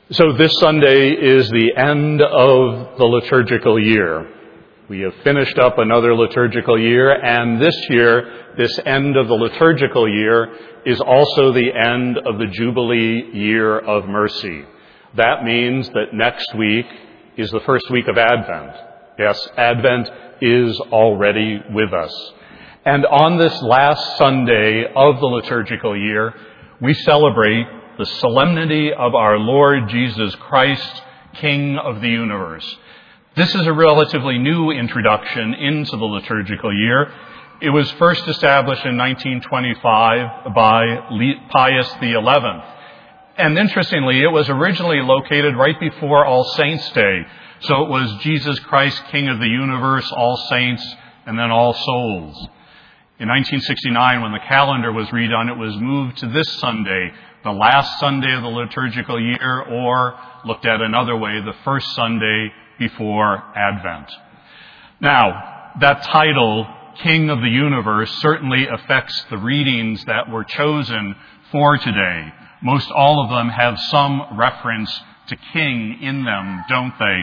So this Sunday is the end of the liturgical year. We have finished up another liturgical year, and this year, this end of the liturgical year, is also the end of the Jubilee Year of Mercy. That means that next week is the first week of Advent. Yes, Advent is already with us. And on this last Sunday of the liturgical year, we celebrate the solemnity of our Lord Jesus Christ, King of the universe. This is a relatively new introduction into the liturgical year. It was first established in 1925 by Pius XI. And interestingly, it was originally located right before All Saints' Day. So it was Jesus Christ, King of the universe, All Saints, and then All Souls. In 1969, when the calendar was redone, it was moved to this Sunday, the last Sunday of the liturgical year, or, looked at another way, the first Sunday before Advent. Now, that title, King of the Universe, certainly affects the readings that were chosen for today. Most all of them have some reference to king in them, don't they?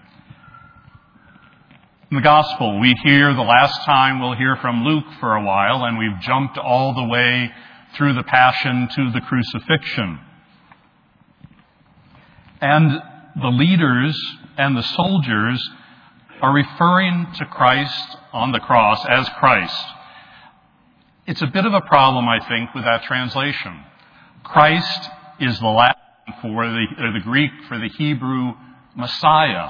In the Gospel, we hear the last time we'll hear from Luke for a while, and we've jumped all the way through the Passion to the Crucifixion. And the leaders and the soldiers are referring to Christ on the cross as Christ. It's a bit of a problem, I think, with that translation. Christ is the Latin for the Greek for the Hebrew Messiah.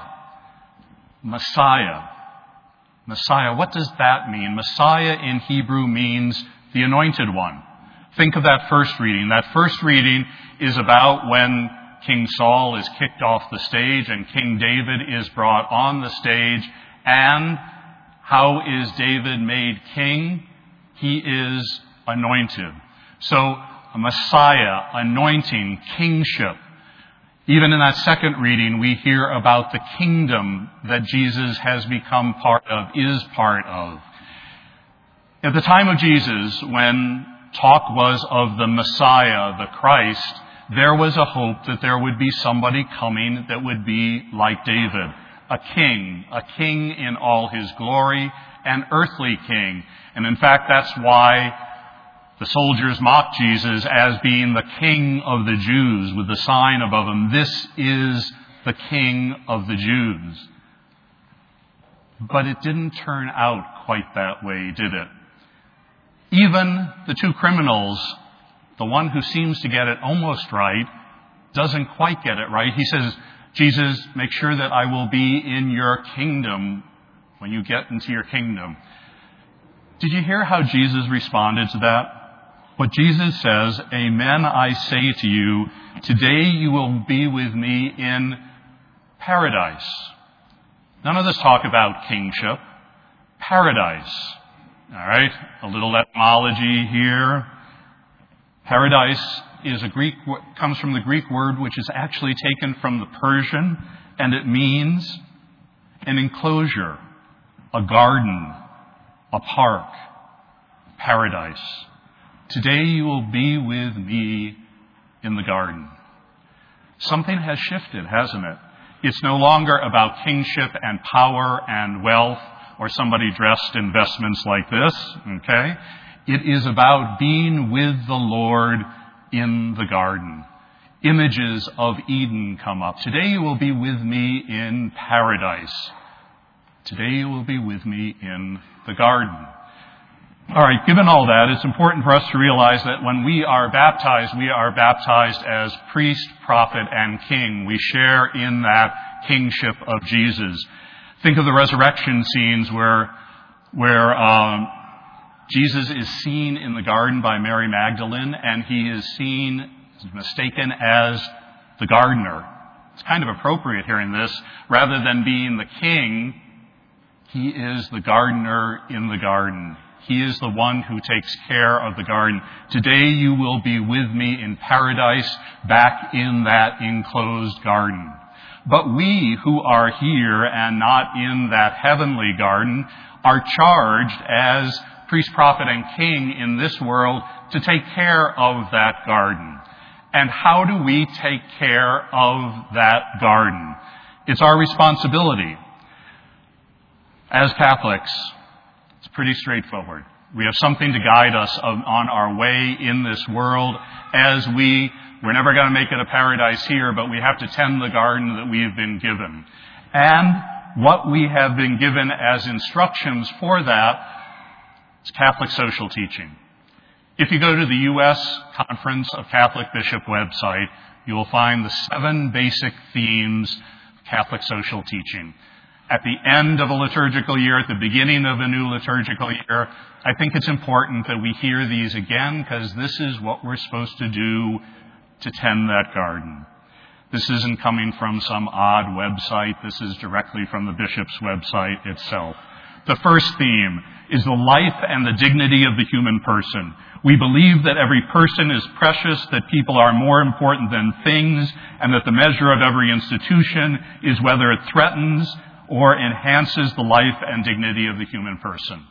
Messiah. Messiah. What does that mean? Messiah in Hebrew means the Anointed One. Think of that first reading. That first reading is about when King Saul is kicked off the stage and King David is brought on the stage. And how is David made king? He is anointed. So a Messiah, anointing, kingship. Even in that second reading, we hear about the kingdom that Jesus has become part of, is part of. At the time of Jesus, when talk was of the Messiah, the Christ, there was a hope that there would be somebody coming that would be like David, a king in all his glory, an earthly king. And in fact, that's why the soldiers mocked Jesus as being the King of the Jews with the sign above him. This is the King of the Jews. But it didn't turn out quite that way, did it? Even the two criminals, the one who seems to get it almost right, doesn't quite get it right. He says, Jesus, make sure that I will be in your kingdom when you get into your kingdom. Did you hear how Jesus responded to that? What Jesus says, Amen, I say to you, today you will be with me in paradise. None of this talk about kingship. Paradise. All right, a little etymology here. Paradise comes from the Greek word which is actually taken from the Persian, and it means an enclosure, a garden, a park, paradise. Today you will be with me in the garden. Something has shifted, hasn't it? It's no longer about kingship and power and wealth or somebody dressed in vestments like this, okay? It is about being with the Lord in the garden. Images of Eden come up. Today you will be with me in paradise. Today you will be with me in the garden. All right, given all that, it's important for us to realize that when we are baptized as priest, prophet, and king. We share in that kingship of Jesus. Think of the resurrection scenes where Jesus is seen in the garden by Mary Magdalene, and he is mistaken as the gardener. It's kind of appropriate hearing this. Rather than being the king, he is the gardener in the garden. He is the one who takes care of the garden. Today you will be with me in paradise, back in that enclosed garden. But we who are here and not in that heavenly garden are charged as priest, prophet, and king in this world to take care of that garden. And how do we take care of that garden? It's our responsibility. As Catholics, it's pretty straightforward. We have something to guide us on our way in this world as we're never going to make it a paradise here, but we have to tend the garden that we have been given. And what we have been given as instructions for that is Catholic social teaching. If you go to the U.S. Conference of Catholic Bishop website, you will find the 7 basic themes of Catholic social teaching. At the end of a liturgical year, at the beginning of a new liturgical year, I think it's important that we hear these again, because this is what we're supposed to do to tend that garden. This isn't coming from some odd website. This is directly from the bishop's website itself. The first theme is the life and the dignity of the human person. We believe that every person is precious, that people are more important than things, and that the measure of every institution is whether it threatens or enhances the life and dignity of the human person.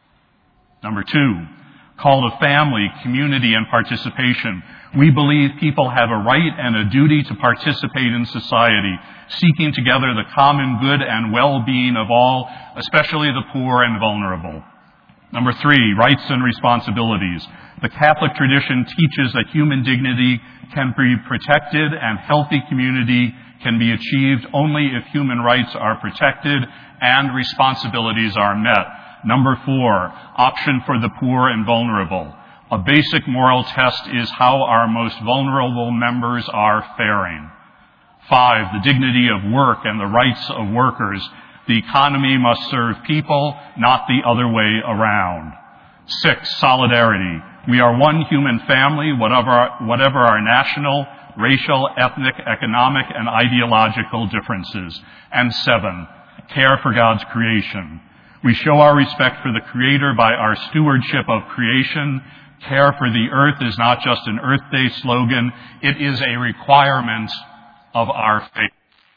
Number 2, call to family, community, and participation. We believe people have a right and a duty to participate in society, seeking together the common good and well-being of all, especially the poor and vulnerable. Number 3, rights and responsibilities. The Catholic tradition teaches that human dignity can be protected and healthy community can be achieved only if human rights are protected and responsibilities are met. Number 4, option for the poor and vulnerable. A basic moral test is how our most vulnerable members are faring. 5, the dignity of work and the rights of workers. The economy must serve people, not the other way around. 6, solidarity. We are one human family, whatever our national, racial, ethnic, economic, and ideological differences. And 7, care for God's creation. We show our respect for the Creator by our stewardship of creation. Care for the earth is not just an Earth Day slogan. It is a requirement of our faith.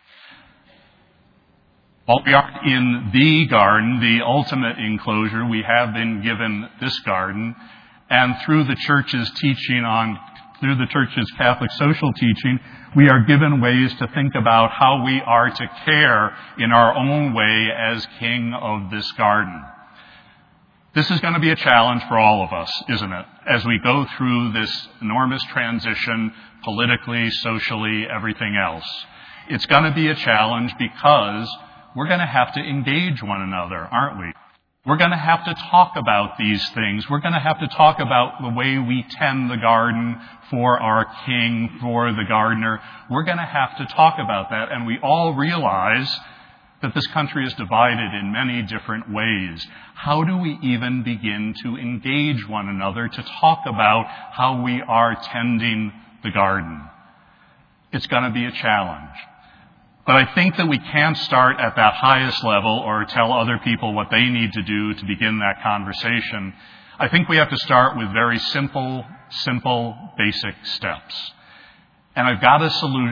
While we are in the garden, the ultimate enclosure, we have been given this garden. And through the Church's Catholic social teaching, we are given ways to think about how we are to care in our own way as king of this garden. This is going to be a challenge for all of us, isn't it? As we go through this enormous transition, politically, socially, everything else. It's going to be a challenge because we're going to have to engage one another, aren't we? We're going to have to talk about these things. We're going to have to talk about the way we tend the garden for our king, for the gardener. We're going to have to talk about that, and we all realize that this country is divided in many different ways. How do we even begin to engage one another to talk about how we are tending the garden? It's going to be a challenge. But I think that we can't start at that highest level or tell other people what they need to do to begin that conversation. I think we have to start with very simple, basic steps. And I've got a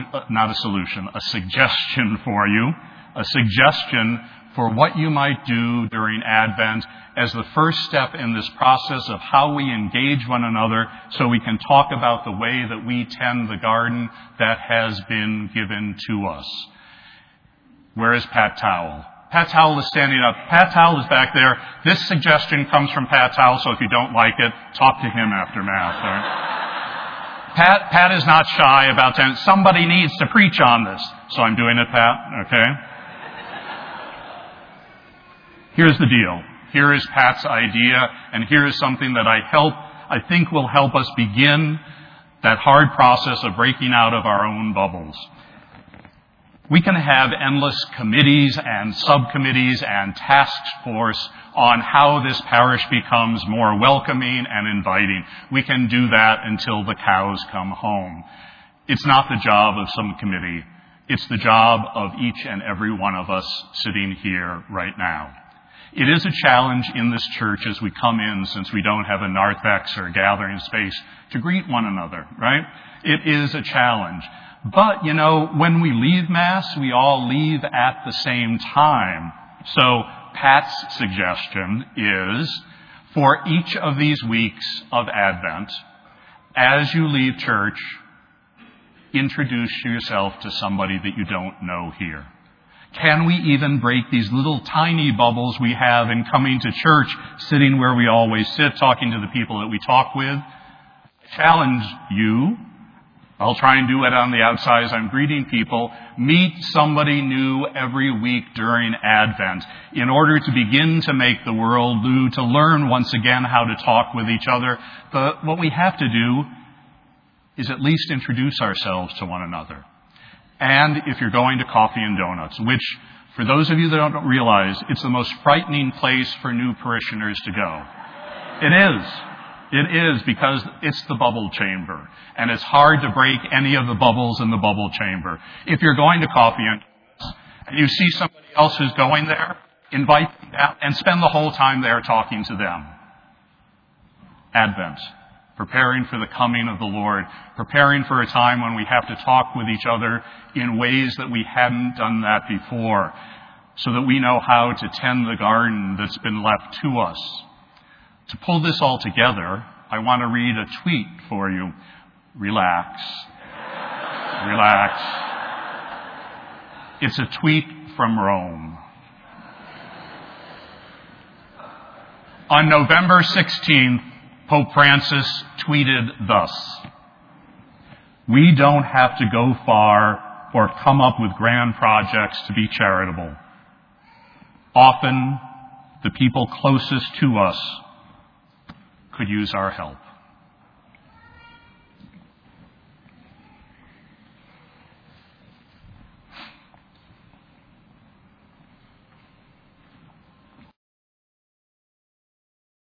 suggestion for you. A suggestion for what you might do during Advent as the first step in this process of how we engage one another so we can talk about the way that we tend the garden that has been given to us. Where is Pat Towell? Pat Towell is standing up. Pat Towell is back there. This suggestion comes from Pat Towell, so if you don't like it, talk to him after Mass. Right? Pat is not shy about saying, somebody needs to preach on this. So I'm doing it, Pat, okay? Here's the deal. Here is Pat's idea, and here is something that I think will help us begin that hard process of breaking out of our own bubbles. We can have endless committees and subcommittees and task force on how this parish becomes more welcoming and inviting. We can do that until the cows come home. It's not the job of some committee. It's the job of each and every one of us sitting here right now. It is a challenge in this church as we come in, since we don't have a narthex or a gathering space, to greet one another, right? It is a challenge. But, when we leave Mass, we all leave at the same time. So Pat's suggestion is, for each of these weeks of Advent, as you leave church, introduce yourself to somebody that you don't know here? Can we even break these little tiny bubbles we have in coming to church, sitting where we always sit, talking to the people that we talk with? I challenge you. I'll try and do it on the outside as I'm greeting people. Meet somebody new every week during Advent in order to begin to make the world new, to learn once again how to talk with each other. But what we have to do is at least introduce ourselves to one another. And if you're going to Coffee and Donuts, which for those of you that don't realize, it's the most frightening place for new parishioners to go. It is. It is, because it's the bubble chamber, and it's hard to break any of the bubbles in the bubble chamber. If you're going to Coffee and you see somebody else who's going there, invite them down and spend the whole time there talking to them. Advent, preparing for the coming of the Lord, preparing for a time when we have to talk with each other in ways that we hadn't done that before, so that we know how to tend the garden that's been left to us. To pull this all together, I want to read a tweet for you. Relax. Relax. It's a tweet from Rome. On November 16th, Pope Francis tweeted thus: "We don't have to go far or come up with grand projects to be charitable. Often, the people closest to us could use our help."